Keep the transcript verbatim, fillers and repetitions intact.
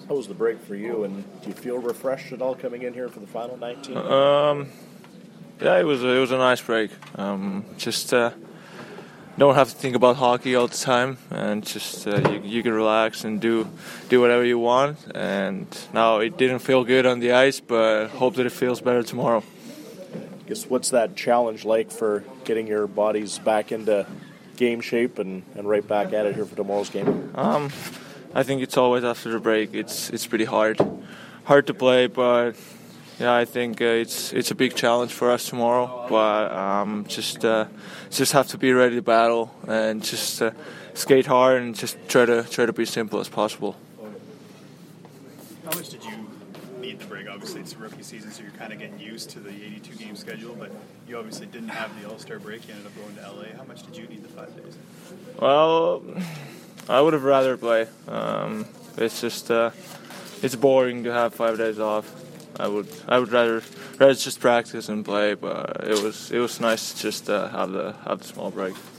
How was the break for you, and do you feel refreshed at all coming in here for the final nineteen? Um, yeah, it was a, it was a nice break. Um, just uh, don't have to think about hockey all the time, and just uh, you, you can relax and do do whatever you want. And now it didn't feel good on the ice, but hope that it feels better tomorrow. I guess what's that challenge like for getting your bodies back into game shape and, and right back at it here for tomorrow's game? Um, I think it's always after the break. It's it's pretty hard, hard to play, but yeah, I think uh, it's it's a big challenge for us tomorrow. But um, just uh, just have to be ready to battle and just uh, skate hard and just try to try to be as simple as possible. How much did you need the break? Obviously, it's a rookie season, so you're kind of getting used to the eighty-two game schedule. But you obviously didn't have the All-Star break. You ended up going to L A. How much did you need the five days? Well, I would have rather play. Um, it's just uh, it's boring to have five days off. I would I would rather rather just practice and play. But it was it was nice to just uh, have the have the small break.